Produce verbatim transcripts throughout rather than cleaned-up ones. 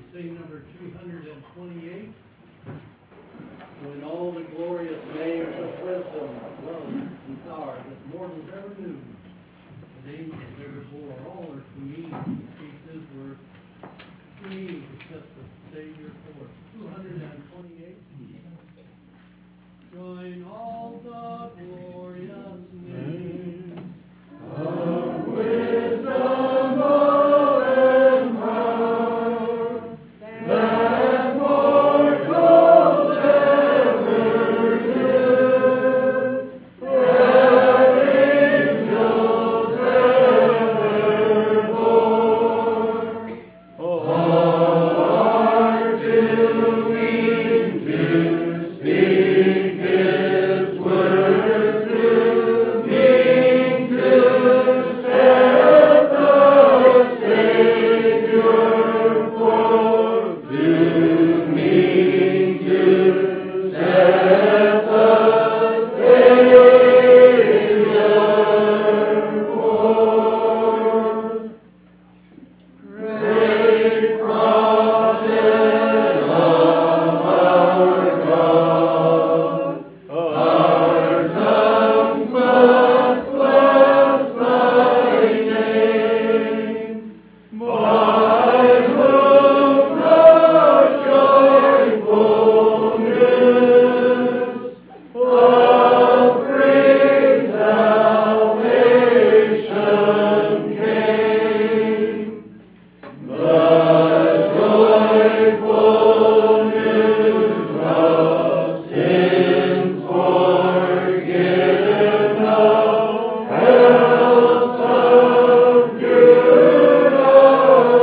sing number three hundred twenty-eight. When all the glorious names of wisdom, love, and power that mortals ever knew, and angels ever bore, all are to me, speaks his word, to me to set the Savior forth. two hundred twenty-eight. Join all the glorious names of wisdom, love, and power that mortals ever knew, that angels ever bore. All are to me to speak his word, to me to set the Savior forth, to me to set the Savior forth. Great prophet of our God, our tongues must bless thy name, by whom the joyful news of great salvation came. The joyful news of sins forgiven, of hell subdued, of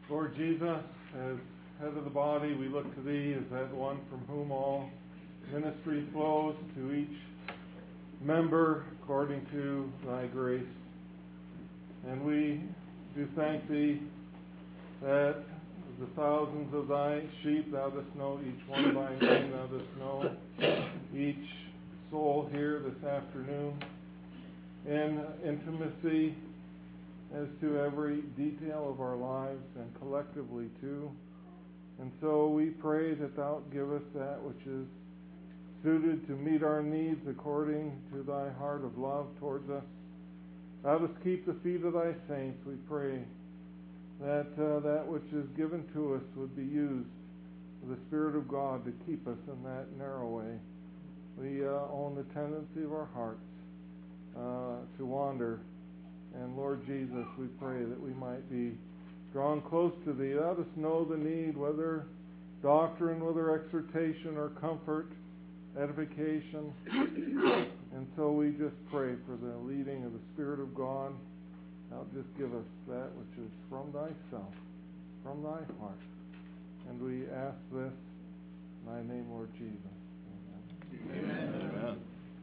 Lord Jesus, as head of the body, we look to Thee as that one from whom all ministry flows, to each member according to Thy grace. And we do thank Thee that the thousands of Thy sheep, Thou dost know each one by name, Thou dost know each soul here this afternoon in intimacy as to every detail of our lives and collectively too. And so we pray that Thou give us that which is suited to meet our needs according to Thy heart of love towards us. Thou dost keep the feet of Thy saints. We pray that uh, that which is given to us would be used for the Spirit of God to keep us in that narrow way. We uh, own the tendency of our hearts uh, to wander. And Lord Jesus, we pray that we might be drawn close to Thee. Let us know the need, whether doctrine, whether exhortation or comfort, edification. And so we just pray for the leading of the Spirit of God. Now just give us that which is from Thyself, from Thy heart. And we ask this in Thy name, Lord Jesus. Amen. Amen. Amen.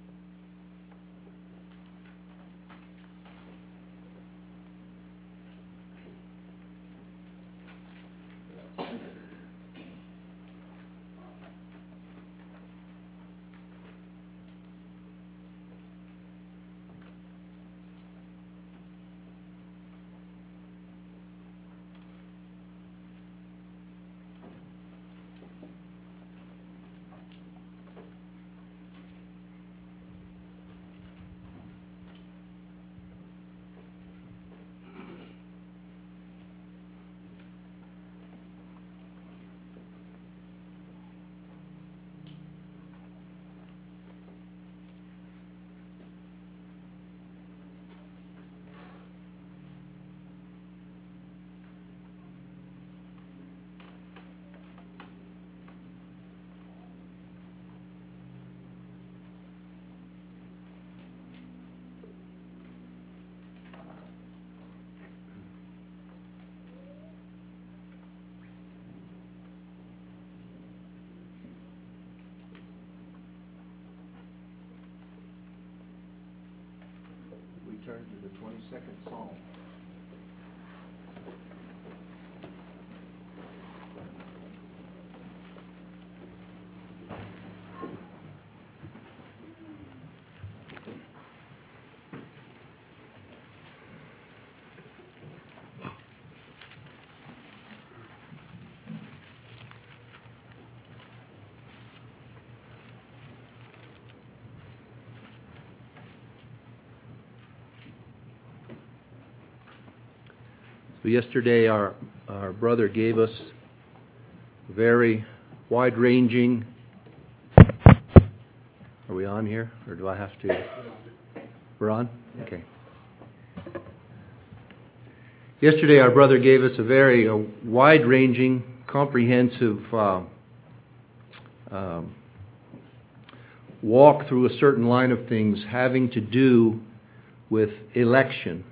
Turn to the twenty-second Psalm. So yesterday our, our brother gave us a very wide-ranging... Are we on here? Or do I have to... We're on? Okay. Yesterday our brother gave us a very a wide-ranging, comprehensive uh, um, walk through a certain line of things having to do with election.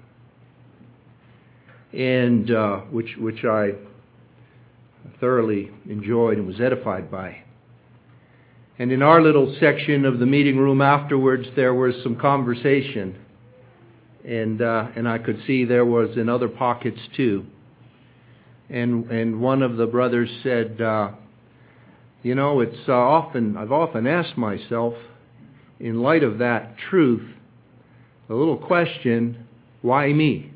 And uh, which which I thoroughly enjoyed and was edified by. And in our little section of the meeting room afterwards, there was some conversation, and uh, and I could see there was in other pockets too. And and one of the brothers said, uh, you know, it's uh, often I've often asked myself, in light of that truth, the little question, why me?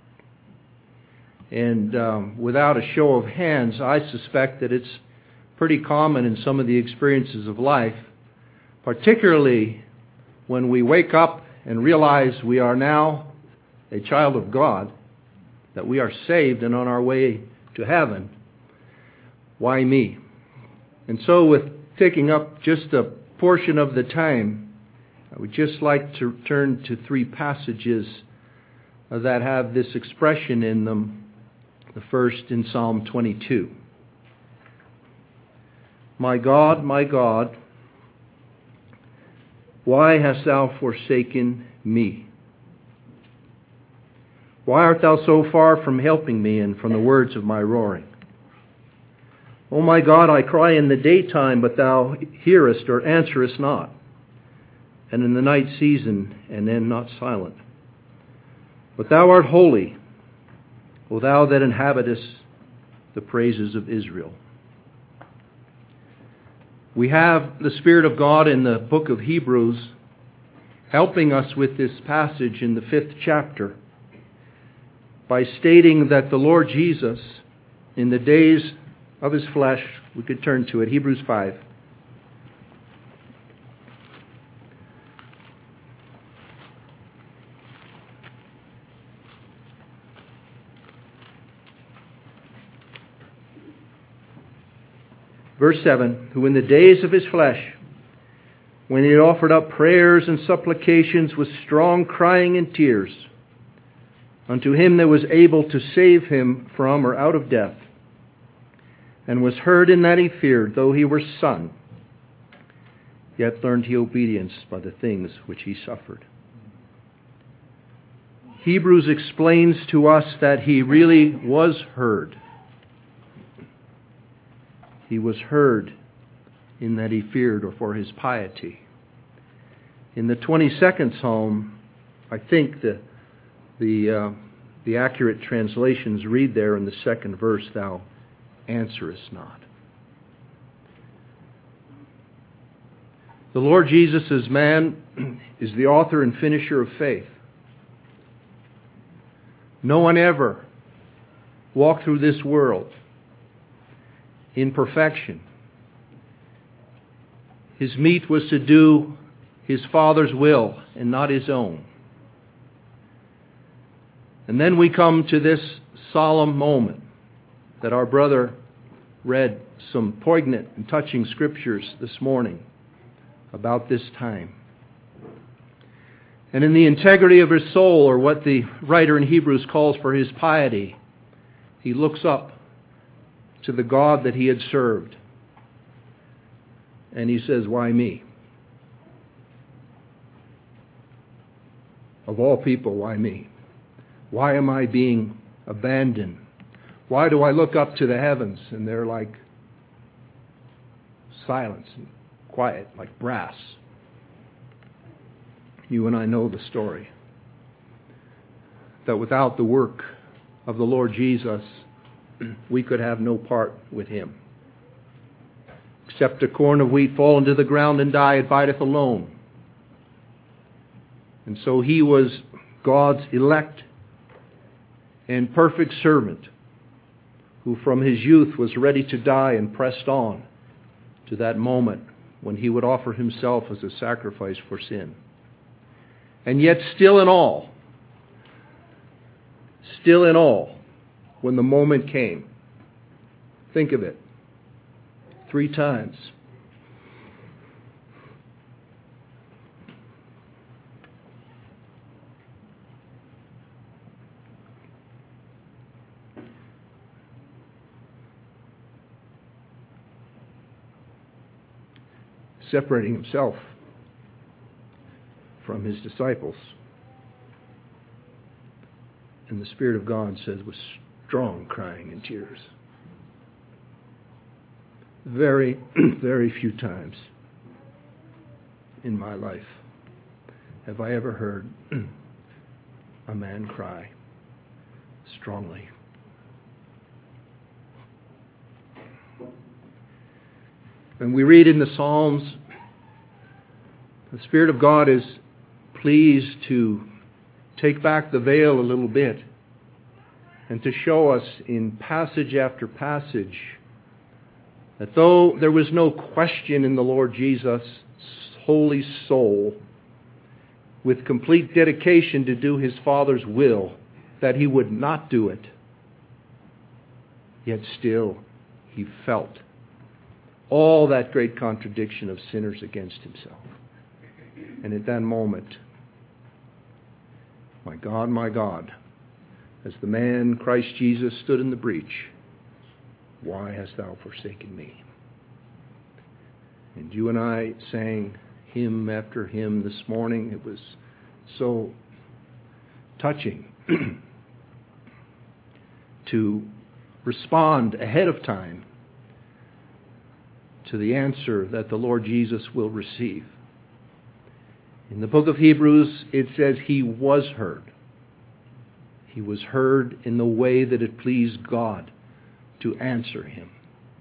And um, without a show of hands, I suspect that it's pretty common in some of the experiences of life, particularly when we wake up and realize we are now a child of God, that we are saved and on our way to heaven. Why me? And so with taking up just a portion of the time, I would just like to turn to three passages that have this expression in them. The first in Psalm twenty-two. My God, my God, why hast thou forsaken me? Why art thou so far from helping me and from the words of my roaring? O my God, I cry in the daytime, but thou hearest or answerest not, and in the night season, and am not silent. But thou art holy, O thou that inhabitest the praises of Israel. We have the Spirit of God in the book of Hebrews helping us with this passage in the fifth chapter by stating that the Lord Jesus, in the days of his flesh, we could turn to it, Hebrews five. Verse seven, who in the days of his flesh, when he had offered up prayers and supplications with strong crying and tears, unto him that was able to save him from or out of death, and was heard in that he feared, though he were son, yet learned he obedience by the things which he suffered. Hebrews explains to us that he really was heard. He was heard in that he feared, or for his piety. In the twenty-second Psalm, I think the the uh, the accurate translations read there in the second verse, thou answerest not. The Lord Jesus as man is the author and finisher of faith. No one ever walked through this world in perfection. His meat was to do his Father's will and not his own. And then we come to this solemn moment that our brother read some poignant and touching scriptures this morning about this time. And in the integrity of his soul, or what the writer in Hebrews calls for his piety, he looks up to the God that he had served. And he says, why me? Of all people, why me? Why am I being abandoned? Why do I look up to the heavens and they're like silence and quiet, like brass? You and I know the story. That without the work of the Lord Jesus, we could have no part with him. Except a corn of wheat fall into the ground and die, it bideth alone. And so he was God's elect and perfect servant, who from his youth was ready to die and pressed on to that moment when he would offer himself as a sacrifice for sin. And yet still in all, still in all, when the moment came, think of it, three times. Separating himself from his disciples. And the Spirit of God says with strong crying and tears. Very, very few times in my life have I ever heard a man cry strongly. And we read in the Psalms, the Spirit of God is pleased to take back the veil a little bit and to show us in passage after passage that though there was no question in the Lord Jesus' holy soul, with complete dedication to do his Father's will, that he would not do it, yet still he felt all that great contradiction of sinners against himself. And at that moment, my God, my God, as the man Christ Jesus stood in the breach, why hast thou forsaken me? And you and I sang hymn after hymn this morning. It was so touching to respond ahead of time to the answer that the Lord Jesus will receive. In the book of Hebrews, it says he was heard. He was heard in the way that it pleased God to answer him.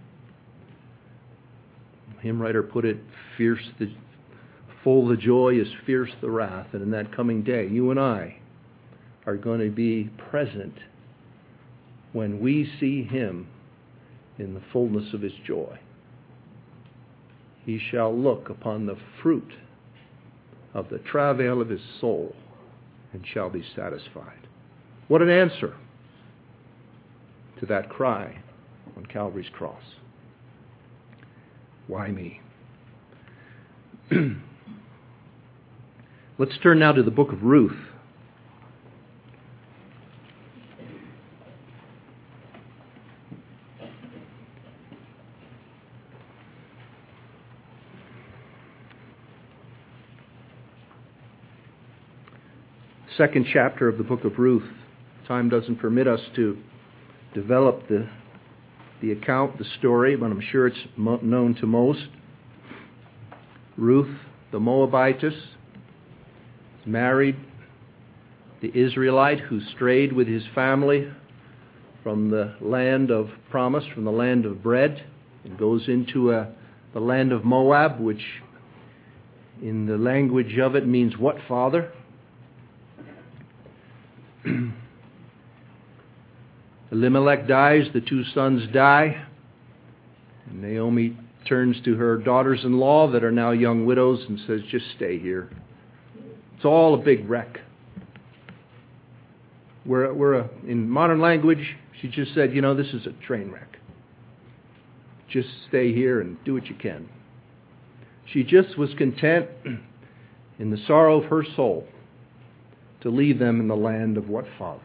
The hymn writer put it, fierce the, full the joy is fierce the wrath. And in that coming day, you and I are going to be present when we see him in the fullness of his joy. He shall look upon the fruit of the travail of his soul and shall be satisfied. What an answer to that cry on Calvary's cross. Why me? Let's turn now to the book of Ruth. Second chapter of the book of Ruth. Time doesn't permit us to develop the the account, the story, but I'm sure it's mo- known to most. Ruth, the Moabitess, married the Israelite who strayed with his family from the land of promise, from the land of bread, and goes into a, the land of Moab, which in the language of it means what, Father? Elimelech dies, the two sons die, and Naomi turns to her daughters-in-law that are now young widows and says, just stay here. It's all a big wreck. We're, we're a, in modern language, she just said, you know, this is a train wreck. Just stay here and do what you can. She just was content in the sorrow of her soul to leave them in the land of what, Father?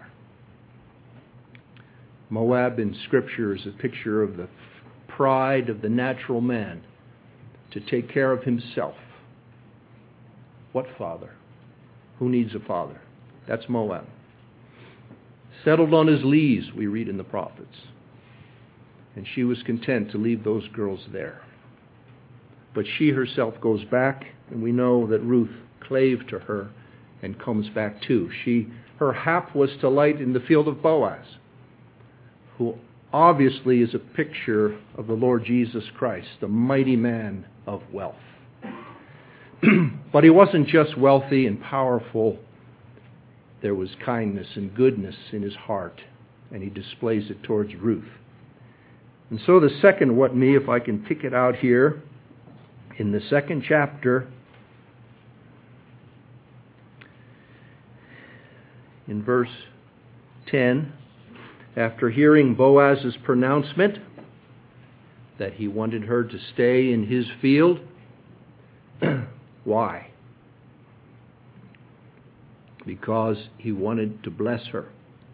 Moab in Scripture is a picture of the pride of the natural man to take care of himself. What father? Who needs a father? That's Moab. Settled on his lees, we read in the prophets. And she was content to leave those girls there. But she herself goes back, and we know that Ruth clave to her and comes back too. She, her hap was to light in the field of Boaz, who obviously is a picture of the Lord Jesus Christ, the mighty man of wealth. But he wasn't just wealthy and powerful. There was kindness and goodness in his heart, and he displays it towards Ruth. And so the second what me, if I can pick it out here, in the second chapter, in verse ten, after hearing Boaz's pronouncement that he wanted her to stay in his field, why? Because he wanted to bless her.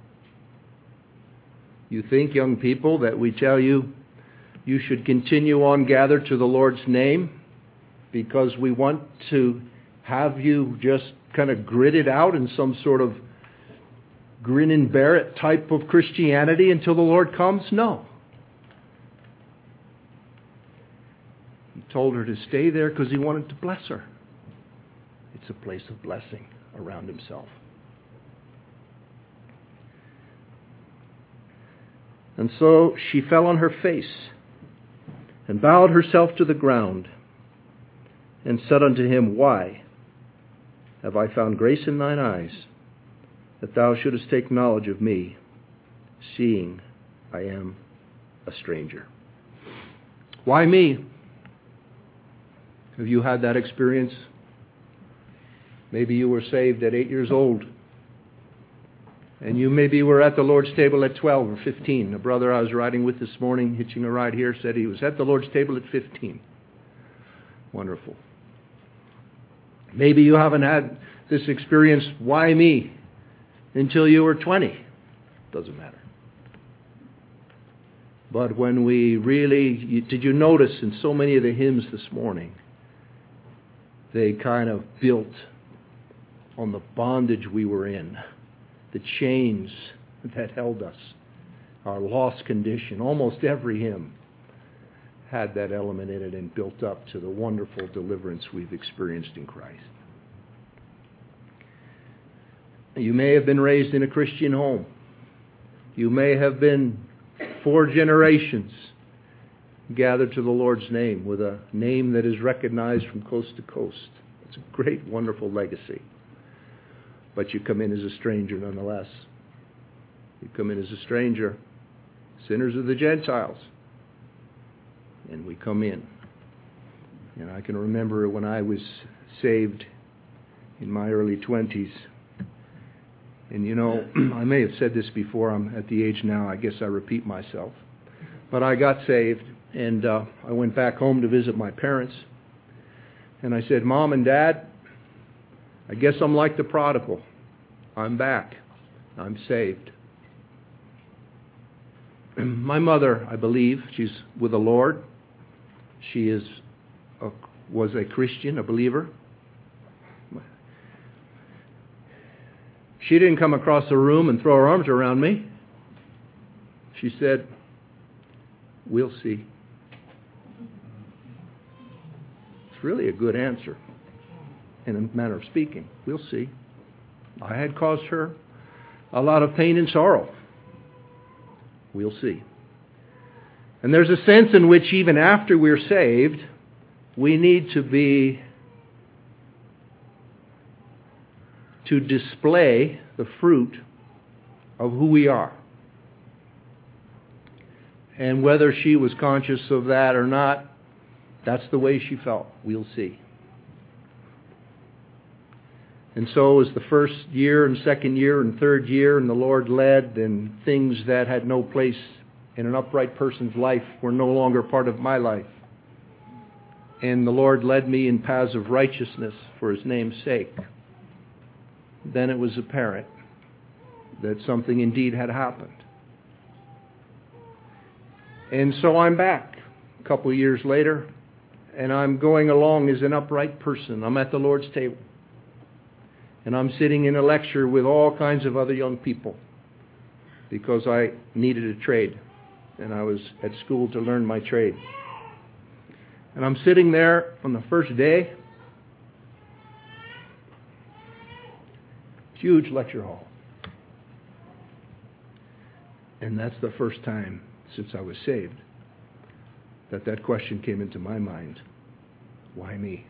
You think, young people, that we tell you you should continue on gather to the Lord's name because we want to have you just kind of grit it out in some sort of grin and bear it type of Christianity until the Lord comes? No. He told her to stay there because he wanted to bless her. It's a place of blessing around himself. And so she fell on her face and bowed herself to the ground and said unto him, Why have I found grace in thine eyes, that thou shouldest take knowledge of me, seeing I am a stranger? Why me? Have you had that experience? Maybe you were saved at eight years old. And you maybe were at the Lord's table at twelve or fifteen. A brother I was riding with this morning, hitching a ride here, said he was at the Lord's table at fifteen. Wonderful. Maybe you haven't had this experience, why me, until you were twenty. Doesn't matter. But when we really, did you notice in so many of the hymns this morning, they kind of built on the bondage we were in, the chains that held us, our lost condition. Almost every hymn had that element in it and built up to the wonderful deliverance we've experienced in Christ. You may have been raised in a Christian home. You may have been four generations gathered to the Lord's name with a name that is recognized from coast to coast. It's a great, wonderful legacy. But you come in as a stranger nonetheless. You come in as a stranger. Sinners of the Gentiles. And we come in. And I can remember when I was saved in my early twenties. And you know, I may have said this before. I'm at the age now, I guess I repeat myself. But I got saved, and uh, I went back home to visit my parents. And I said, Mom and Dad, I guess I'm like the prodigal. I'm back. I'm saved. My mother, I believe, she's with the Lord. She is a, was a Christian, a believer. She didn't come across the room and throw her arms around me. She said, we'll see. It's really a good answer in a manner of speaking. We'll see. I had caused her a lot of pain and sorrow. We'll see. And there's a sense in which even after we're saved, we need to be to display the fruit of who we are. And whether she was conscious of that or not, that's the way she felt. We'll see. And so as the first year and second year and third year and the Lord led, and things that had no place in an upright person's life were no longer part of my life. And the Lord led me in paths of righteousness for His name's sake. Then it was apparent that something indeed had happened. And so I'm back a couple of years later, and I'm going along as an upright person. I'm at the Lord's table. And I'm sitting in a lecture with all kinds of other young people because I needed a trade. And I was at school to learn my trade. And I'm sitting there on the first day. Huge lecture hall. And that's the first time since I was saved that that question came into my mind. Why me?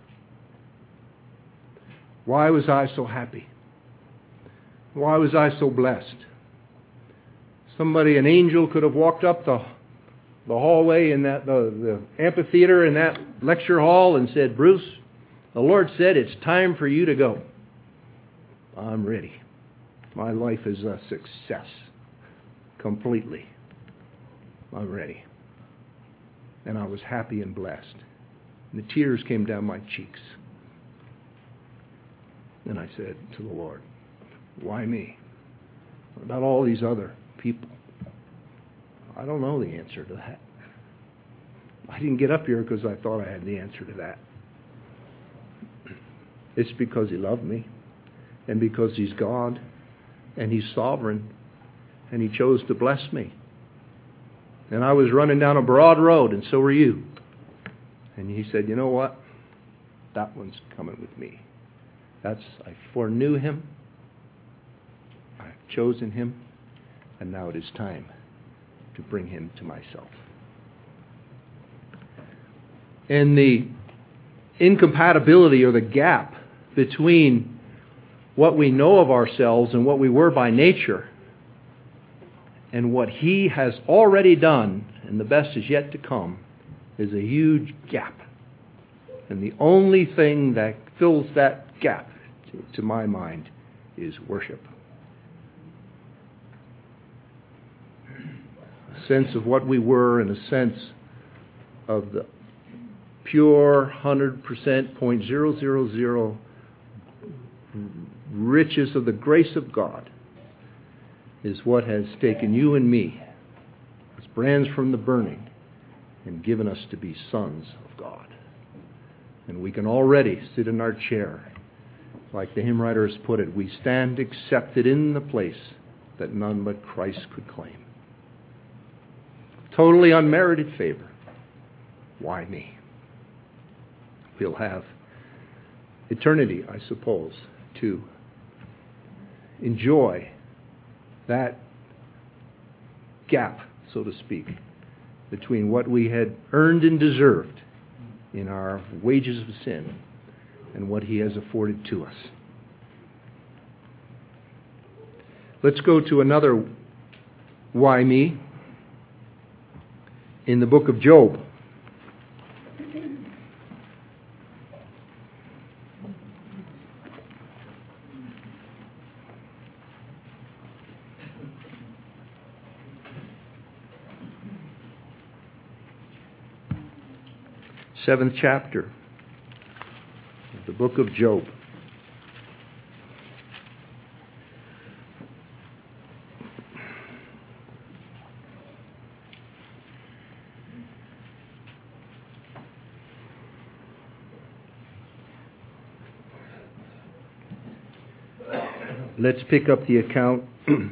Why was I so happy? Why was I so blessed? Somebody, an angel, could have walked up the, the hallway in that the, the amphitheater in that lecture hall and said, Bruce, the Lord said it's time for you to go. I'm ready. My life is a success. Completely. I'm ready. And I was happy and blessed. And the tears came down my cheeks. And I said to the Lord, why me? What about all these other people? I don't know the answer to that. I didn't get up here because I thought I had the answer to that. It's because He loved me, and because He's God, and He's sovereign, and He chose to bless me. And I was running down a broad road, and so were you. And He said, you know what? That one's coming with me. That's, I foreknew him, I've chosen him, and now it is time to bring him to myself. And the incompatibility or the gap between what we know of ourselves and what we were by nature and what He has already done, and the best is yet to come, is a huge gap. And the only thing that fills that gap, to my mind, is worship. A sense of what we were and a sense of the pure one hundred percent, point zero zero zero riches of the grace of God is what has taken you and me as brands from the burning and given us to be sons of God. And we can already sit in our chair. Like the hymn writer has put it, we stand accepted in the place that none but Christ could claim. totally unmerited favor. Why me? We'll have eternity, I suppose, to enjoy that gap, so to speak, between what we had earned and deserved in our wages of sin and what He has afforded to us. Let's go to another why me in the book of Job. Seventh chapter of the book of Job. Let's pick up the account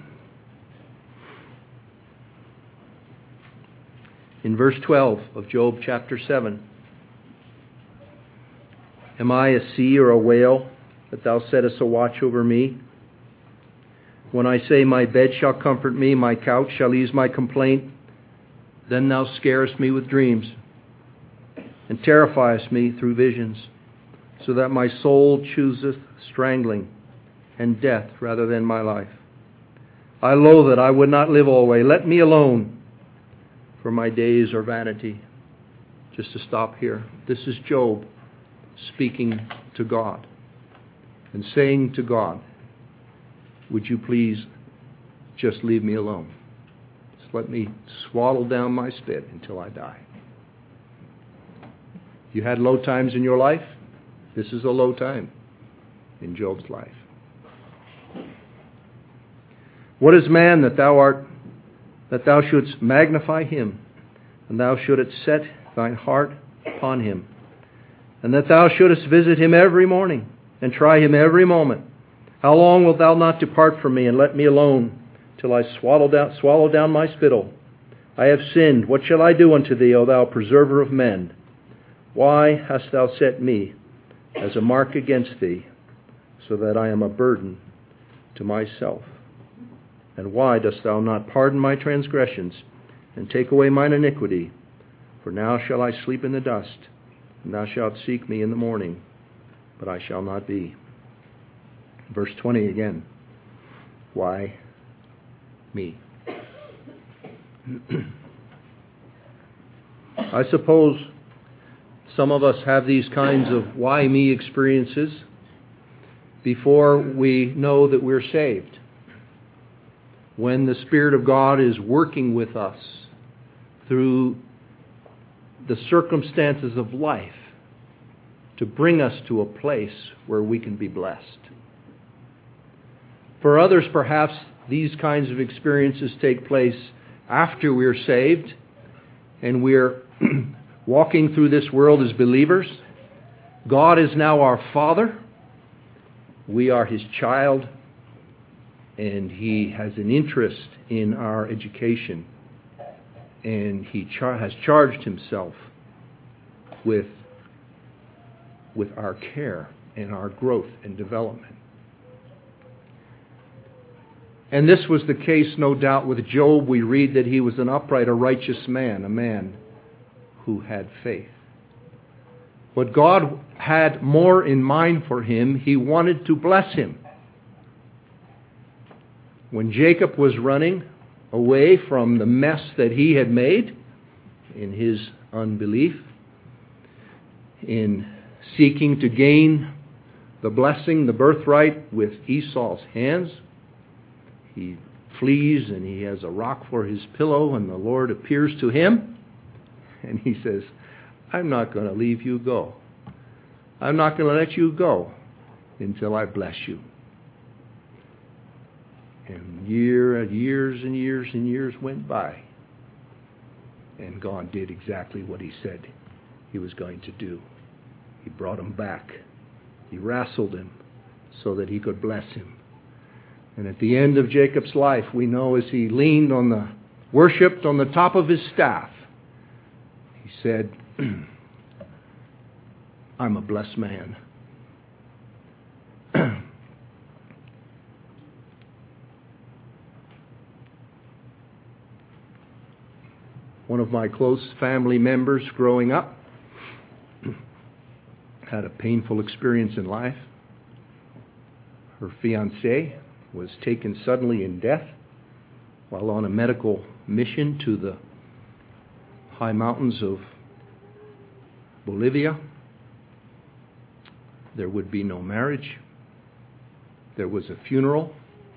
in verse twelve of Job chapter seven. Am I a sea or a whale, that thou settest a watch over me? When I say, my bed shall comfort me, my couch shall ease my complaint, then thou scarest me with dreams, and terrifiest me through visions, so that my soul chooseth strangling and death rather than my life. I loathe it, I would not live always. Let me alone, for my days are vanity. Just to stop here. This is Job speaking to God and saying to God, would you please just leave me alone? Just let me swaddle down my spit until I die. You had low times in your life? This is a low time in Job's life. What is man that thou art, that thou shouldst magnify him, and thou shouldst set thine heart upon him, and that thou shouldest visit him every morning, and try him every moment? How long wilt thou not depart from me, and let me alone, till I swallow down, swallow down my spittle? I have sinned. What shall I do unto thee, O thou preserver of men? Why hast thou set me as a mark against thee, so that I am a burden to myself? And why dost thou not pardon my transgressions, and take away mine iniquity? For now shall I sleep in the dust, and thou shalt seek me in the morning, but I shall not be. Verse twenty again. Why me? I suppose some of us have these kinds of why me experiences before we know that we're saved. When the Spirit of God is working with us through the circumstances of life to bring us to a place where we can be blessed. For others, perhaps, these kinds of experiences take place after we're saved and we're walking through this world as believers. God is now our Father. We are His child. And He has an interest in our education. And He char- has charged Himself with, with our care and our growth and development. And this was the case, no doubt, with Job. We read that he was an upright, a righteous man, a man who had faith. What God had more in mind for him, He wanted to bless him. When Jacob was running away from the mess that he had made in his unbelief, in seeking to gain the blessing, the birthright with Esau's hands, he flees and he has a rock for his pillow, and the Lord appears to him and He says, I'm not going to leave you go. I'm not going to let you go until I bless you. And year, years and years and years went by, and God did exactly what He said He was going to do. He brought him back. He wrestled him so that He could bless him. And at the end of Jacob's life, we know as he leaned on the worshipped on the top of his staff, he said, I'm a blessed man. One of my close family members growing up had a painful experience in life. Her fiancé was taken suddenly in death while on a medical mission to the high mountains of Bolivia. There would be no marriage. There was a funeral.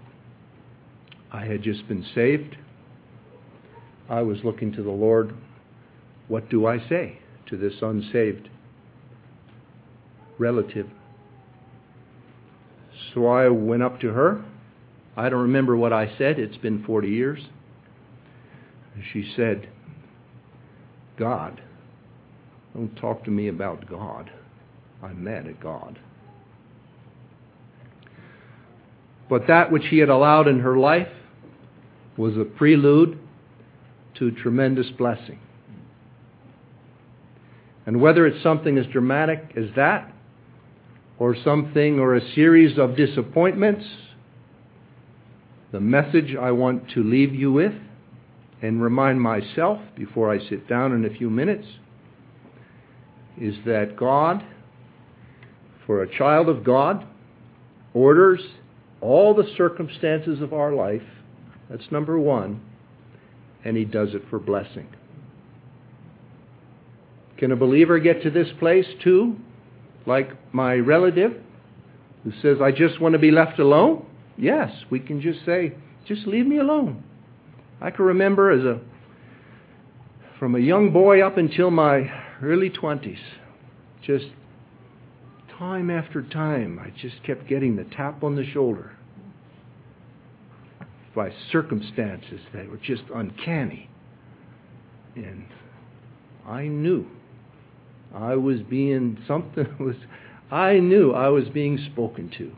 I had just been saved. I was looking to the Lord. What do I say to this unsaved relative? So I went up to her. I don't remember what I said. It's been forty years. She said, God, don't talk to me about God. I'm mad at God. But that which He had allowed in her life was a prelude to tremendous blessing. And whether it's something as dramatic as that, or something or a series of disappointments, the message I want to leave you with and remind myself before I sit down in a few minutes is that God, for a child of God, orders all the circumstances of our life. That's number one. And He does it for blessing. Can a believer get to this place too? Like my relative who says, I just want to be left alone? Yes, we can just say, just leave me alone. I can remember as a from a young boy up until my early twenties, just time after time, I just kept getting the tap on the shoulder by circumstances that were just uncanny. And I knew I was being, something was, I knew I was being spoken to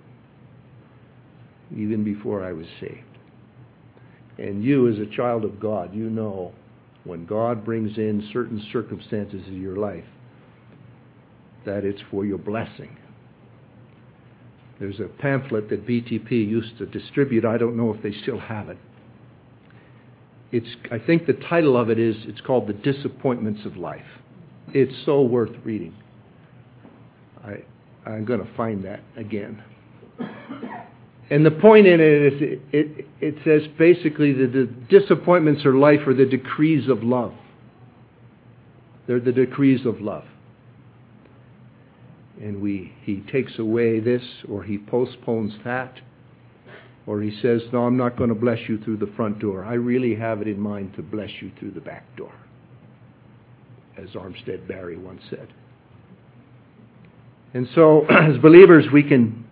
even before I was saved. And you as a child of God, you know when God brings in certain circumstances in your life that it's for your blessing. There's a pamphlet that B T P used to distribute. I don't know if they still have it. It's, I think the title of it is, it's called The Disappointments of Life. It's so worth reading. I, I'm going to find that again. And the point in it is, it, it, it says basically that the disappointments of life are the decrees of love. They're the decrees of love. And we, He takes away this, or He postpones that, or He says, no, I'm not going to bless you through the front door. I really have it in mind to bless you through the back door, as Armstead Barry once said. And so, as believers, we can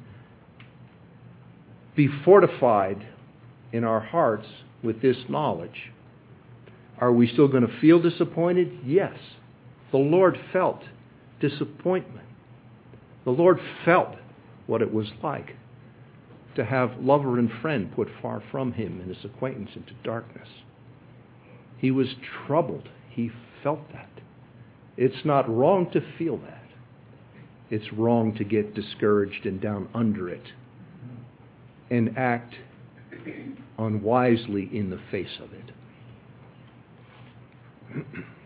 be fortified in our hearts with this knowledge. Are we still going to feel disappointed? Yes. The Lord felt disappointment. The Lord felt what it was like to have lover and friend put far from Him and His acquaintance into darkness. He was troubled. He felt that. It's not wrong to feel that. It's wrong to get discouraged and down under it and act unwisely in the face of it.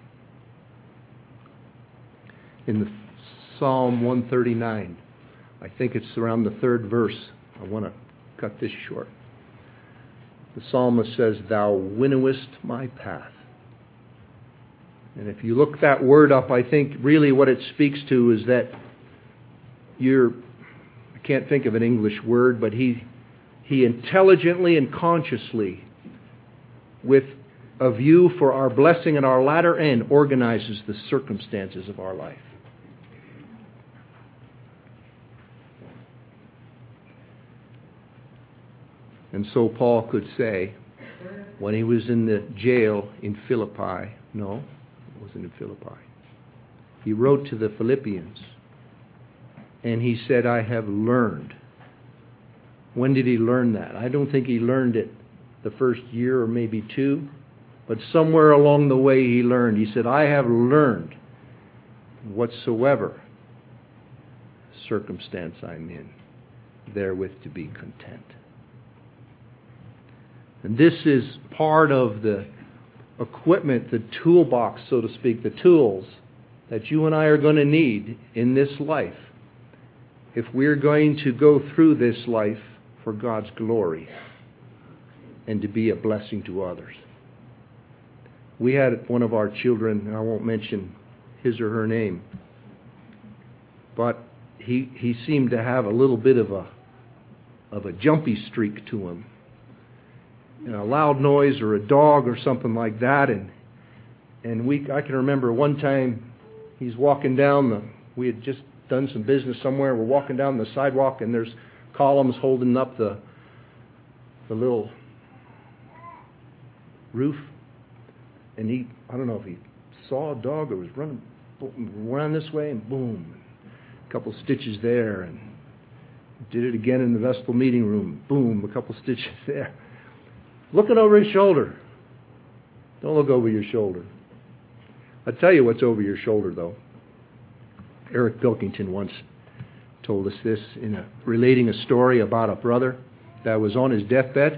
In the Psalm one thirty-nine, I think it's around the third verse. I want to cut this short. The psalmist says, Thou winnowest my path. And if you look that word up, I think really what it speaks to is that you're, I can't think of an English word, but he, he intelligently and consciously, with a view for our blessing and our latter end, organizes the circumstances of our life. And so Paul could say, when he was in the jail in Philippi, no, it wasn't in Philippi, he wrote to the Philippians, and he said, I have learned. When did he learn that? I don't think he learned it the first year or maybe two. But somewhere along the way he learned. He said, I have learned whatsoever circumstance I'm in, therewith to be content. And this is part of the equipment, the toolbox, so to speak, the tools that you and I are going to need in this life if we're going to go through this life for God's glory and to be a blessing to others. We had one of our children, and I won't mention his or her name, but he he seemed to have a little bit of a of a jumpy streak to him. And a loud noise or a dog or something like that, and and we I can remember one time he's walking down the we had just done some business somewhere, we're walking down the sidewalk and there's columns holding up the the little roof, and he I don't know if he saw a dog or was running around this way, and boom, a couple stitches there, and did it again in the Vestal meeting room, boom, a couple stitches there. Looking over his shoulder. Don't look over your shoulder. I'll tell you what's over your shoulder, though. Eric Pilkington once told us this in a, relating a story about a brother that was on his deathbed.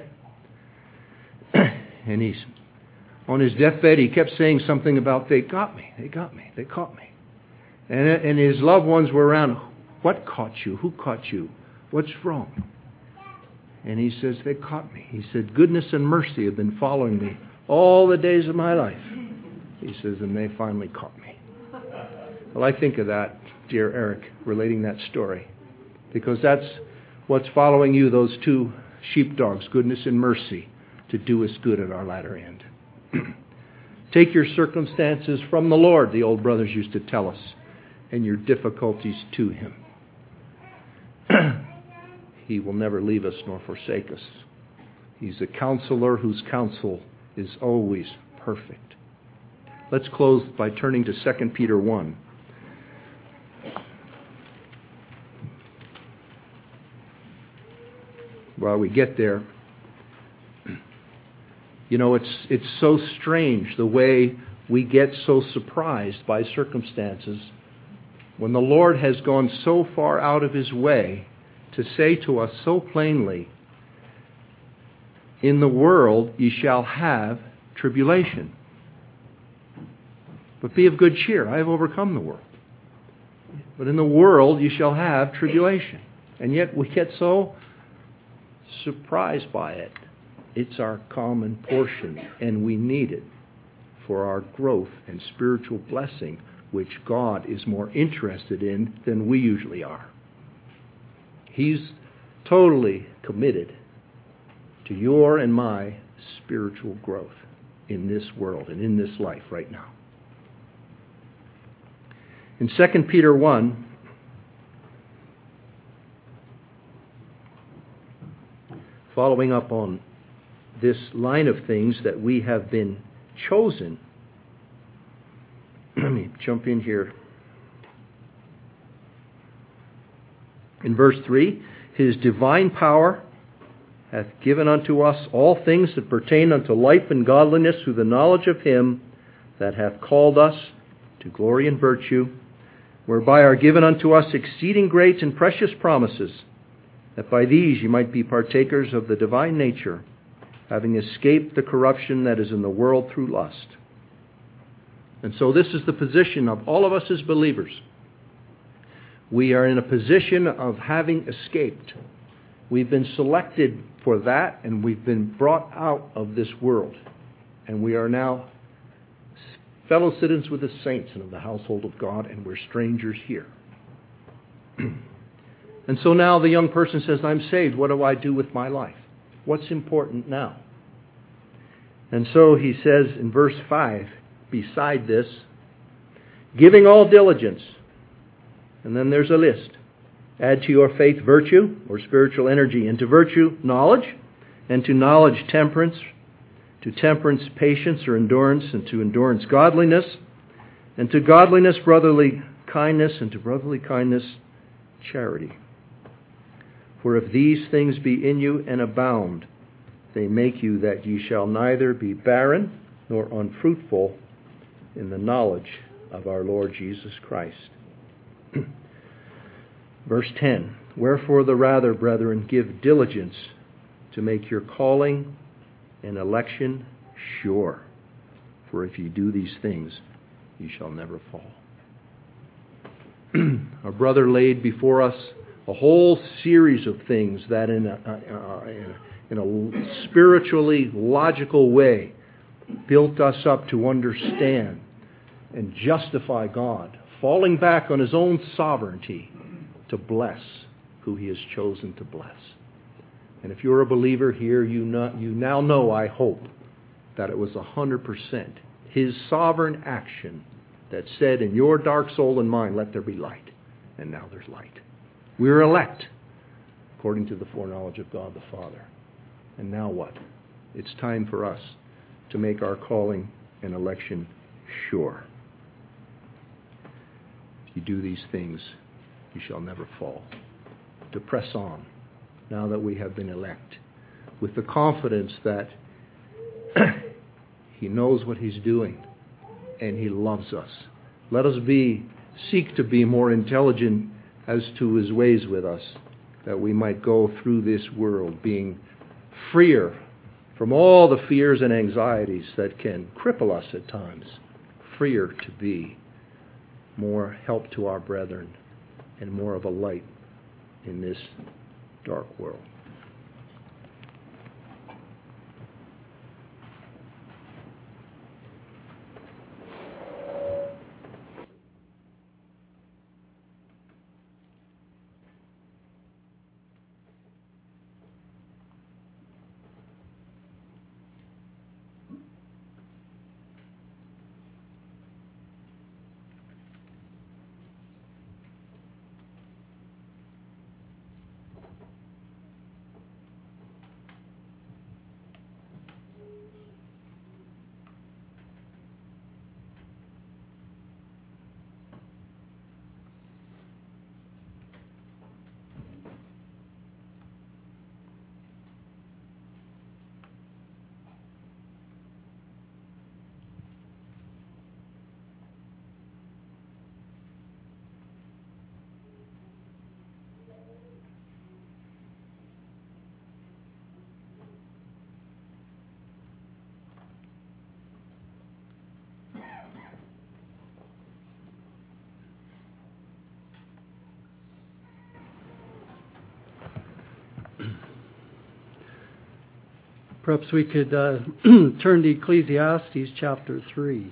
And he's on his deathbed, he kept saying something about, they got me, they got me, they caught me. And, and his loved ones were around, what caught you? Who caught you? What's wrong? And he says, they caught me. He said, goodness and mercy have been following me all the days of my life. He says, and they finally caught me. Well, I think of that, dear Eric, relating that story. Because that's what's following you, those two sheepdogs, goodness and mercy, to do us good at our latter end. Take your circumstances from the Lord, the old brothers used to tell us, and your difficulties to Him. He will never leave us nor forsake us. He's a counselor whose counsel is always perfect. Let's close by turning to Second Peter one. While we get there, you know, it's it's so strange the way we get so surprised by circumstances when the Lord has gone so far out of His way to say to us so plainly, in the world ye shall have tribulation. But be of good cheer, I have overcome the world. But in the world ye shall have tribulation. And yet we get so surprised by it. It's our common portion, and we need it for our growth and spiritual blessing, which God is more interested in than we usually are. He's totally committed to your and my spiritual growth in this world and in this life right now. In Second Peter one, following up on this line of things that we have been chosen, let me jump in here. In verse three, His divine power hath given unto us all things that pertain unto life and godliness through the knowledge of Him that hath called us to glory and virtue, whereby are given unto us exceeding great and precious promises, that by these ye might be partakers of the divine nature, having escaped the corruption that is in the world through lust. And so this is the position of all of us as believers. We are in a position of having escaped. We've been selected for that, and we've been brought out of this world. And we are now fellow citizens with the saints and of the household of God, and we're strangers here. And so now the young person says, I'm saved. What do I do with my life? What's important now? And so he says in verse five, beside this, giving all diligence. And then there's a list. Add to your faith virtue or spiritual energy, and to virtue knowledge, and to knowledge temperance, to temperance patience or endurance, and to endurance godliness, and to godliness brotherly kindness, and to brotherly kindness charity. For if these things be in you and abound, they make you that ye shall neither be barren nor unfruitful in the knowledge of our Lord Jesus Christ. Verse ten, wherefore the rather, brethren, give diligence to make your calling and election sure. For if ye do these things, ye shall never fall. Our brother laid before us a whole series of things that in a, uh, in a spiritually logical way built us up to understand and justify God, falling back on His own sovereignty to bless who He has chosen to bless. And if you're a believer here, you, not, you now know, I hope, that it was one hundred percent His sovereign action that said in your dark soul and mine, let there be light. And now there's light. We're elect according to the foreknowledge of God the Father. And now what? It's time for us to make our calling and election sure. If you do these things, you shall never fall. To press on, now that we have been elect, with the confidence that He knows what He's doing and He loves us. Let us be, seek to be more intelligent as to His ways with us, that we might go through this world being freer from all the fears and anxieties that can cripple us at times, freer to be more help to our brethren and more of a light in this dark world. Perhaps we could uh, turn to Ecclesiastes chapter three.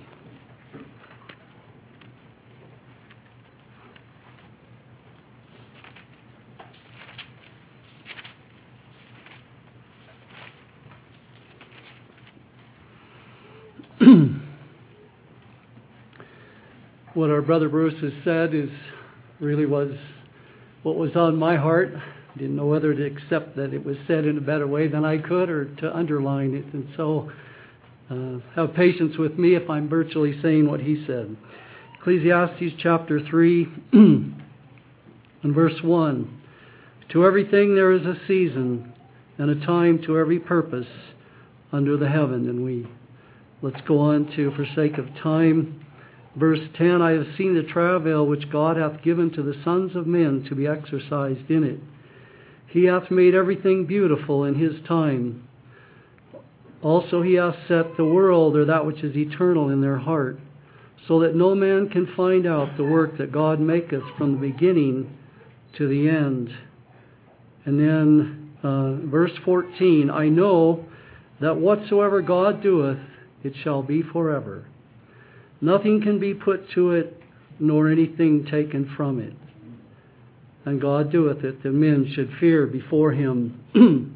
What our brother Bruce has said is really was what was on my heart. Didn't know whether to accept that it was said in a better way than I could or to underline it. And so uh, have patience with me if I'm virtually saying what he said. Ecclesiastes chapter three and verse one. To everything there is a season and a time to every purpose under the heaven. And we let's go on to, for sake of time, verse ten. I have seen the travail which God hath given to the sons of men to be exercised in it. He hath made everything beautiful in His time. Also He hath set the world, or that which is eternal, in their heart, so that no man can find out the work that God maketh from the beginning to the end. And then uh, verse fourteen, I know that whatsoever God doeth, it shall be forever. Nothing can be put to it, nor anything taken from it. And God doeth it, that men should fear before Him. You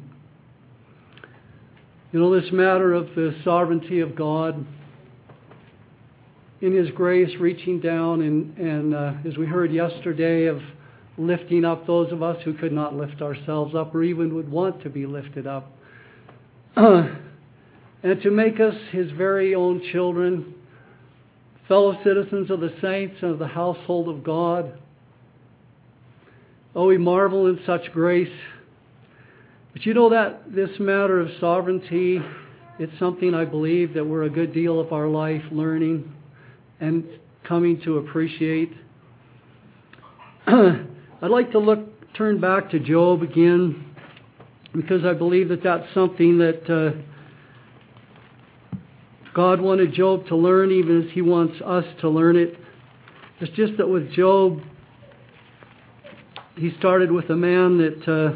know, this matter of the sovereignty of God, in His grace reaching down and, and uh, as we heard yesterday, of lifting up those of us who could not lift ourselves up or even would want to be lifted up. Uh, and to make us His very own children, fellow citizens of the saints and of the household of God. Oh, we marvel in such grace. But you know that this matter of sovereignty it's something I believe that we're a good deal of our life learning and coming to appreciate. I'd like to look, turn back to Job again, because I believe that that's something that uh, God wanted Job to learn, even as He wants us to learn it. It's just that with Job, he started with a man that uh,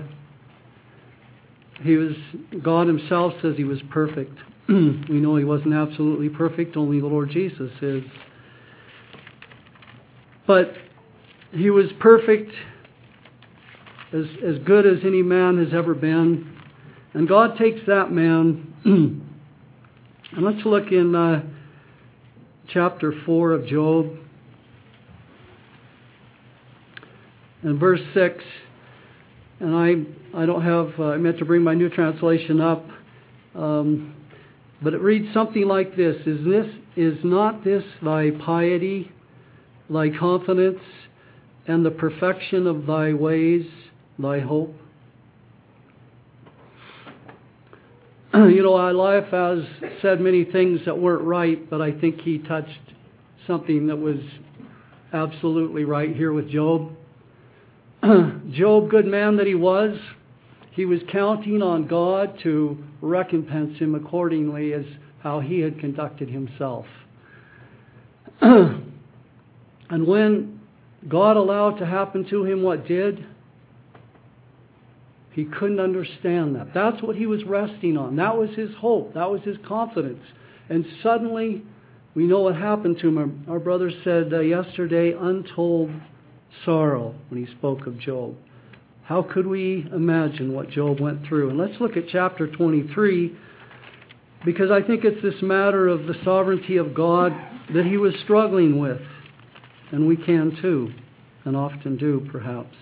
he was, God Himself says he was perfect. We know he wasn't absolutely perfect, only the Lord Jesus is. But he was perfect, as, as good as any man has ever been. And God takes that man, and let's look in uh, chapter four of Job, and verse six. And I, I don't have, uh, I meant to bring my new translation up, um, but it reads something like this: Is this, is not this thy piety, thy confidence, and the perfection of thy ways, thy hope? You know, Eliphaz said many things that weren't right, but I think he touched something that was absolutely right here with Job. Job, good man that he was, he was counting on God to recompense him accordingly as how he had conducted himself. And when God allowed to happen to him what did, he couldn't understand that. That's what he was resting on. That was his hope. That was his confidence. And suddenly, we know what happened to him. Our brother said uh, yesterday, untold sorrow when he spoke of Job. How could we imagine what Job went through? And let's look at chapter twenty-three, because I think it's this matter of the sovereignty of God that he was struggling with. And we can too, and often do, perhaps.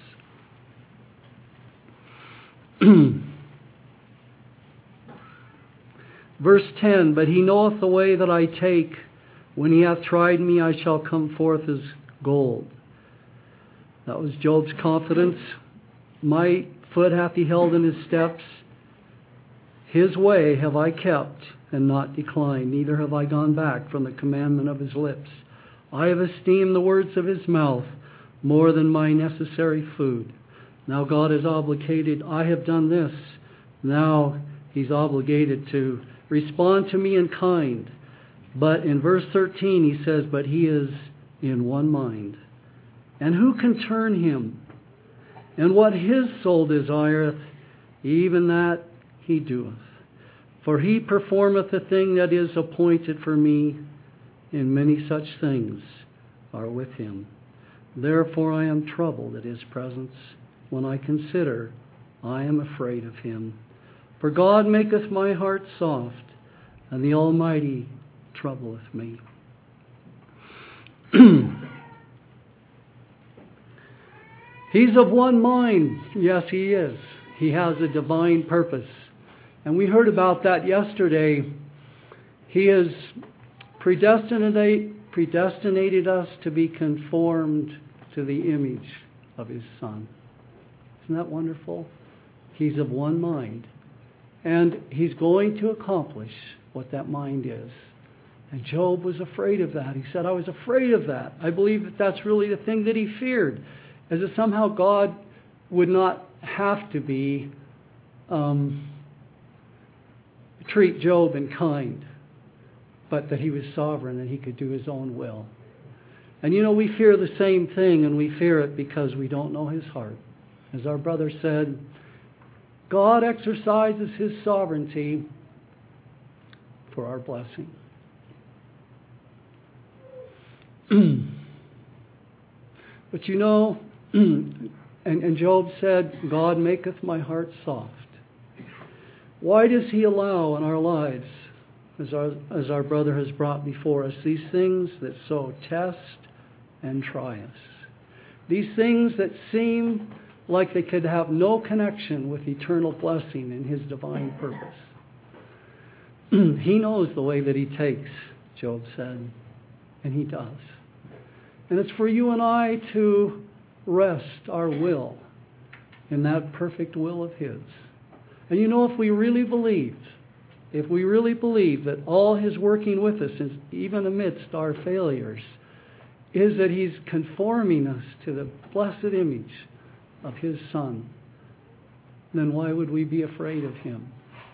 Verse ten, but he knoweth the way that I take. When he hath tried me, I shall come forth as gold. That was Job's confidence. My foot hath he held in his steps. His way have I kept and not declined. Neither have I gone back from the commandment of his lips. I have esteemed the words of his mouth more than my necessary food. Now God is obligated. I have done this. Now he's obligated to respond to me in kind. But in verse thirteen he says, but he is in one mind. And who can turn him? And what his soul desireth, even that he doeth. For he performeth a thing that is appointed for me, and many such things are with him. Therefore I am troubled at his presence. When I consider, I am afraid of him. For God maketh my heart soft, and the Almighty troubleth me. He's of one mind. Yes, he is. He has a divine purpose. And we heard about that yesterday. He has predestinate, predestinated us to be conformed to the image of his Son. Isn't that wonderful? He's of one mind. And he's going to accomplish what that mind is. And Job was afraid of that. He said, I was afraid of that. I believe that that's really the thing that he feared. As if somehow God would not have to be, um, treat Job in kind, but that he was sovereign and he could do his own will. And you know, we fear the same thing, and we fear it because we don't know his heart. As our brother said, God exercises his sovereignty for our blessing. But you know, and, and Job said, God maketh my heart soft. Why does he allow in our lives, as our, as our brother has brought before us, these things that so test and try us? These things that seem like they could have no connection with eternal blessing and his divine purpose. He knows the way that he takes, Job said, and he does. And it's for you and I to rest our will in that perfect will of his. And you know, if we really believed if we really believe that all His working with us, even amidst our failures, is that He's conforming us to the blessed image of His Son, then why would we be afraid of Him?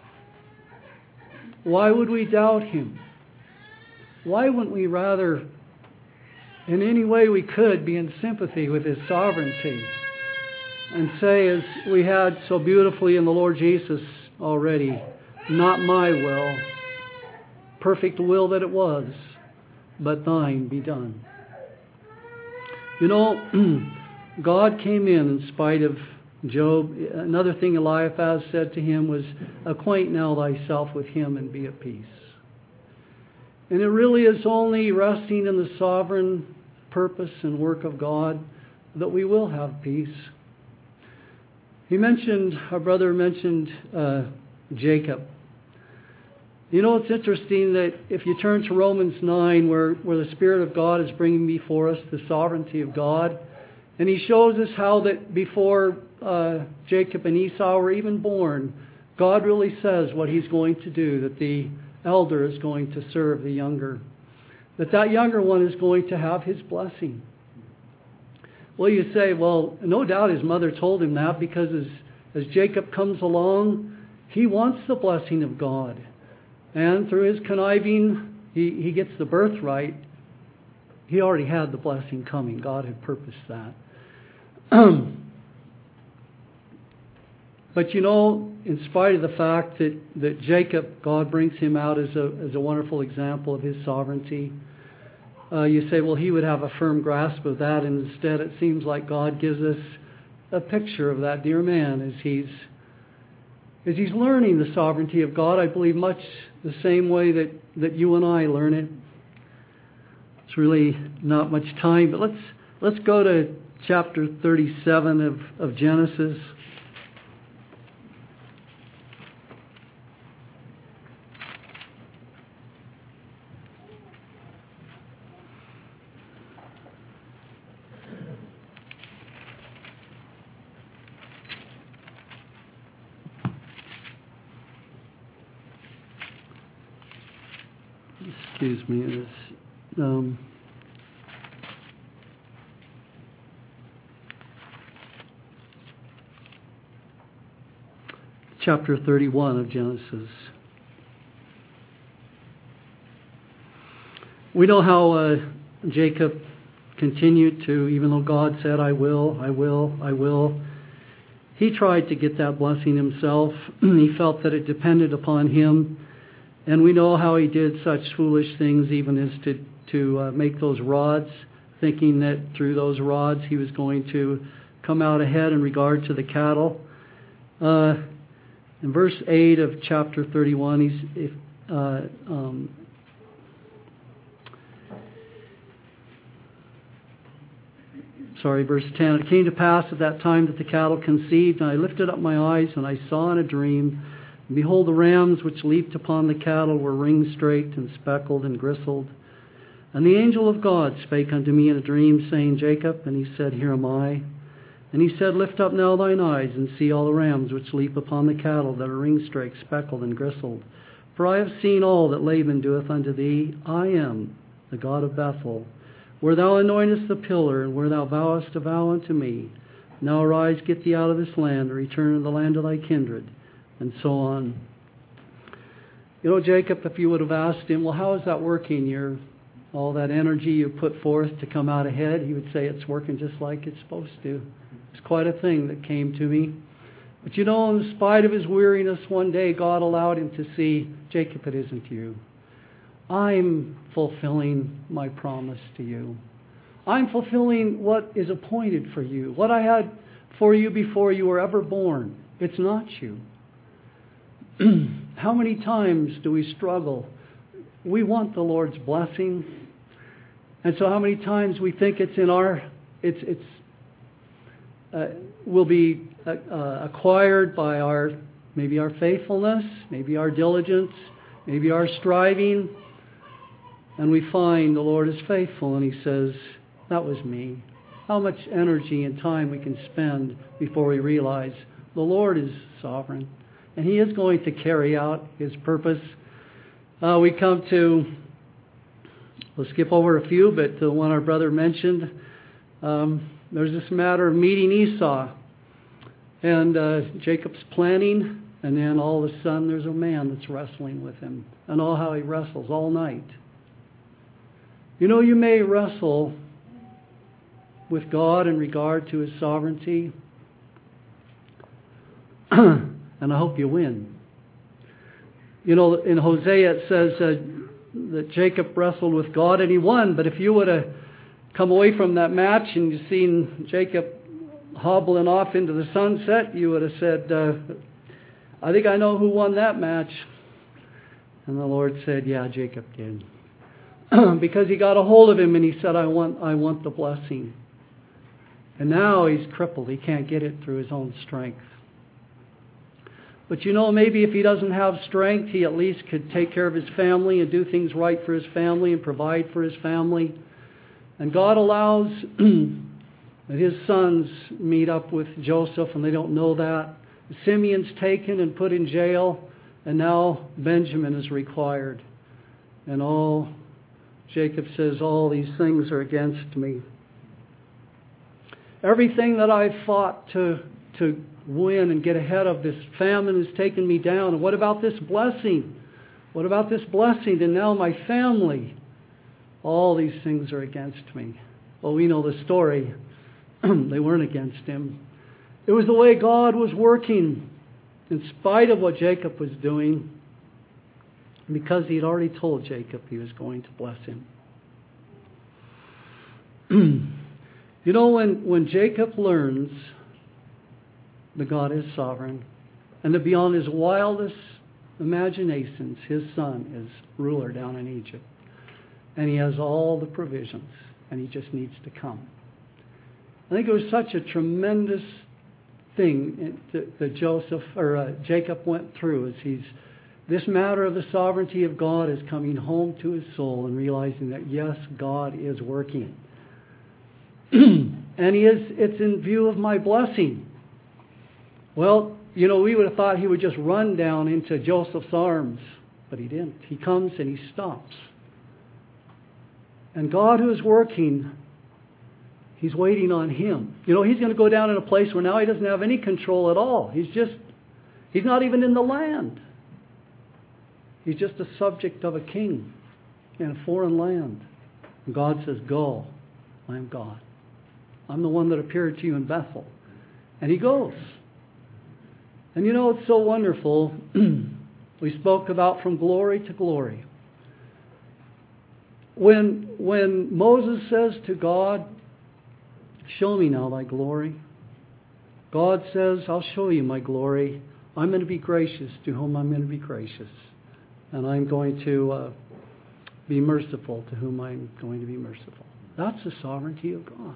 Why would we doubt Him? Why wouldn't we rather, in any way we could, be in sympathy with His sovereignty and say, as we had so beautifully in the Lord Jesus already, not my will, perfect will that it was, but thine be done. You know, God came in in spite of Job. Another thing Eliphaz said to him was, acquaint now thyself with him and be at peace. And it really is only resting in the sovereign purpose and work of God that we will have peace. He mentioned, our brother mentioned uh, Jacob. You know, it's interesting that if you turn to Romans nine, where, where the Spirit of God is bringing before us the sovereignty of God, and He shows us how that before uh, Jacob and Esau were even born, God really says what He's going to do, that the elder is going to serve the younger, that that younger one is going to have his blessing. Well, you say, well, no doubt his mother told him that, because as, as Jacob comes along, he wants the blessing of God. And through his conniving, he, he gets the birthright. He already had the blessing coming. God had purposed that. But you know, in spite of the fact that, that Jacob, God brings him out as a, as a wonderful example of His sovereignty, uh, you say, well, he would have a firm grasp of that, and instead it seems like God gives us a picture of that dear man as he's as he's learning the sovereignty of God. I believe much the same way that, that you and I learn it. It's really not much time, but let's let's go to chapter thirty-seven of, of Genesis. Excuse me. It's, um, chapter thirty-one of Genesis. We know how uh, Jacob continued to, even though God said, I will, I will, I will, he tried to get that blessing himself. He felt that it depended upon him. And we know how he did such foolish things, even as to, to uh, make those rods, thinking that through those rods he was going to come out ahead in regard to the cattle. Uh, in verse eight of chapter thirty-one, he's, if, uh, um, sorry, verse ten, it came to pass at that time that the cattle conceived, and I lifted up my eyes, and I saw in a dream, and behold, the rams which leaped upon the cattle were ring-straked and speckled and gristled. And the angel of God spake unto me in a dream, saying, Jacob, and he said, Here am I. And he said, Lift up now thine eyes, and see all the rams which leap upon the cattle that are ring-straked, speckled, and gristled. For I have seen all that Laban doeth unto thee. I am the God of Bethel, where thou anointest the pillar, and where thou vowest a vow unto me. Now arise, get thee out of this land, and return to the land of thy kindred. And so on. You know, Jacob, if you would have asked him, well, how is that working? Your, all that energy you put forth to come out ahead, he would say it's working just like it's supposed to. It's quite a thing that came to me. But you know, in spite of his weariness, one day God allowed him to see, Jacob, it isn't you. I'm fulfilling my promise to you. I'm fulfilling what is appointed for you, what I had for you before you were ever born. It's not you. How many times do we struggle? We want the Lord's blessing, and so how many times we think it's in our, it's it's uh, will be uh, uh, acquired by our maybe our faithfulness, maybe our diligence, maybe our striving, and we find the Lord is faithful, and He says, "That was me." How much energy and time we can spend before we realize the Lord is sovereign. And He is going to carry out His purpose. Uh, we come to, we'll skip over a few, but the one our brother mentioned, um, there's this matter of meeting Esau. And uh, Jacob's planning, and then all of a sudden there's a man that's wrestling with him. And all how he wrestles all night. You know, you may wrestle with God in regard to His sovereignty. And I hope you win. You know, in Hosea it says uh, that Jacob wrestled with God and he won. But if you would have come away from that match and you seen Jacob hobbling off into the sunset, you would have said, uh, I think I know who won that match. And the Lord said, yeah, Jacob did. Because he got a hold of him and he said, I want, I want the blessing. And now he's crippled. He can't get it through his own strength. But you know, maybe if he doesn't have strength, he at least could take care of his family and do things right for his family and provide for his family. And God allows that his sons meet up with Joseph, and they don't know that. Simeon's taken and put in jail, and now Benjamin is required. And all, Jacob says, all these things are against me. Everything that I've fought to, to win and get ahead of, this famine has taken me down. And what about this blessing? What about this blessing? And now my family. All these things are against me. Well, we know the story. They weren't against him. It was the way God was working in spite of what Jacob was doing, because he had already told Jacob he was going to bless him. You know, when, when Jacob learns that God is sovereign, and that beyond his wildest imaginations, his son is ruler down in Egypt, and he has all the provisions, and he just needs to come. I think it was such a tremendous thing that Joseph or uh, Jacob went through, as he's this matter of the sovereignty of God is coming home to his soul and realizing that yes, God is working, and he is. It's in view of my blessing. Well, you know, we would have thought he would just run down into Joseph's arms, but he didn't. He comes and he stops, and God, who is working, He's waiting on him. You know, he's going to go down in a place where now he doesn't have any control at all. He's just, he's not even in the land. He's just a subject of a king in a foreign land. And God says, go. I am God. I'm the one that appeared to you in Bethel. And he goes. And you know, it's so wonderful. We spoke about from glory to glory. When, when Moses says to God, show me now thy glory, God says, I'll show you my glory. I'm going to be gracious to whom I'm going to be gracious. And I'm going to uh, be merciful to whom I'm going to be merciful. That's the sovereignty of God.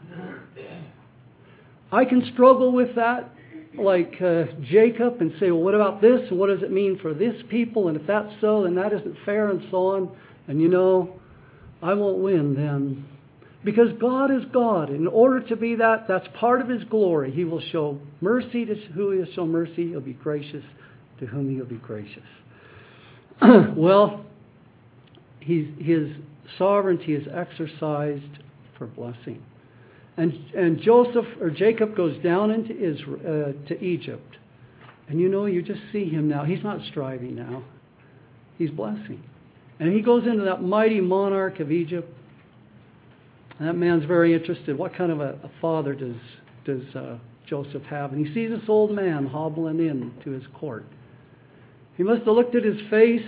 I can struggle with that like uh, Jacob and say, well, what about this? And what does it mean for this people? And if that's so, then that isn't fair, and so on. And you know, I won't win then. Because God is God. In order to be that, that's part of His glory. He will show mercy to who He will show mercy. He'll be gracious to whom He will be gracious. Well, he's, His sovereignty is exercised for blessing. And and Joseph or Jacob goes down into Israel, uh, to Egypt. And you know, you just see him now. He's not striving now. He's blessing. And he goes into that mighty monarch of Egypt. And that man's very interested. What kind of a, a father does does uh, Joseph have? And he sees this old man hobbling in to his court. He must have looked at his face,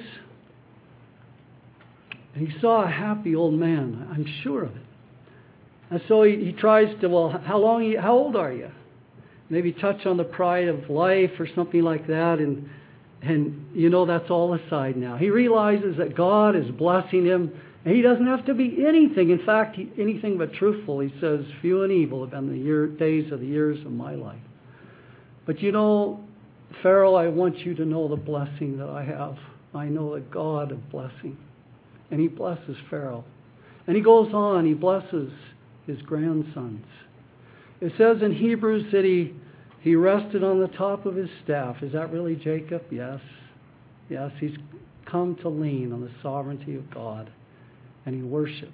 and he saw a happy old man. I'm sure of it. And so he, he tries to, well, how long? You, how old are you? Maybe touch on the pride of life or something like that, and and you know that's all aside now. He realizes that God is blessing him. And he doesn't have to be anything. In fact, he, anything but truthful. He says, few and evil have been the year, days of the years of my life. But you know, Pharaoh, I want you to know the blessing that I have. I know the God of blessing. And he blesses Pharaoh. And he goes on, he blesses his grandsons. It says in Hebrews that he, He rested on the top of his staff. Is that really Jacob? Yes. Yes, he's come to lean on the sovereignty of God, and he worshiped.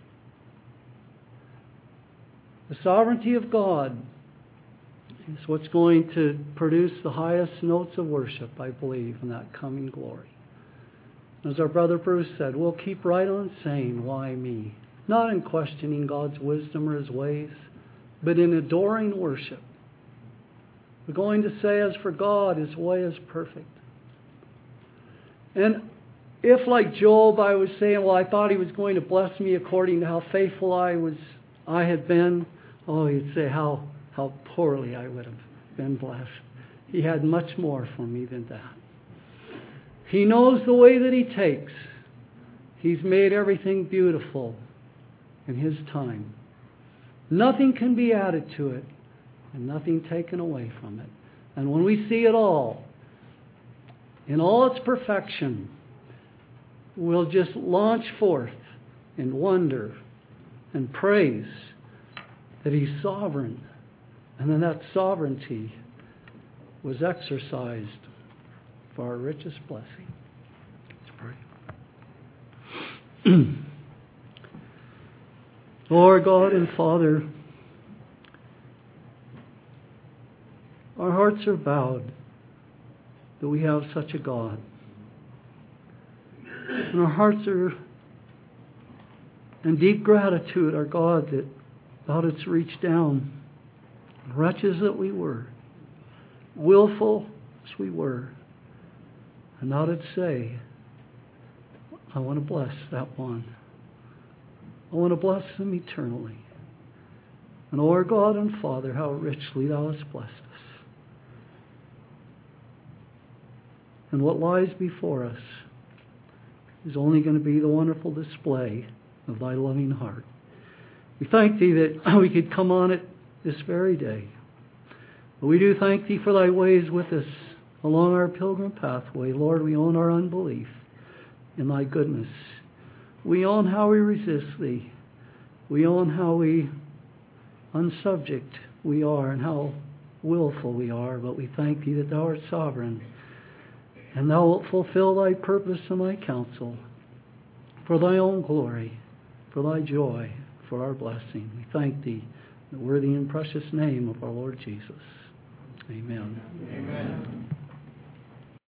The sovereignty of God is what's going to produce the highest notes of worship, I believe, in that coming glory. As our brother Bruce said, we'll keep right on saying, why me? Not in questioning God's wisdom or his ways, but in adoring worship. We're going to say, as for God, his way is perfect. And if, like Job, I was saying, well, I thought he was going to bless me according to how faithful I was, I had been, oh, he'd say how, how poorly I would have been blessed. He had much more for me than that. He knows the way that he takes. He's made everything beautiful in his time. Nothing can be added to it, and nothing taken away from it. And when we see it all, in all its perfection, we'll just launch forth in wonder and praise that he's sovereign. And then that sovereignty was exercised for our richest blessing. Let's pray. Lord God and Father, our hearts are bowed that we have such a God. And our hearts are in deep gratitude, our God, that thou didst reach down, wretches that we were, willful as we were, and thou didst say, I want to bless that one. I want to bless them eternally. And, O our God and Father, how richly thou hast blessed us. And what lies before us is only going to be the wonderful display of thy loving heart. We thank thee that we could come on it this very day. But we do thank thee for thy ways with us along our pilgrim pathway. Lord, we own our unbelief in thy goodness. We own how we resist thee. We own how we unsubject we are and how willful we are. But we thank thee that thou art sovereign, and thou wilt fulfill thy purpose and thy counsel for thy own glory, for thy joy, for our blessing. We thank thee in the worthy and precious name of our Lord Jesus. Amen. Amen.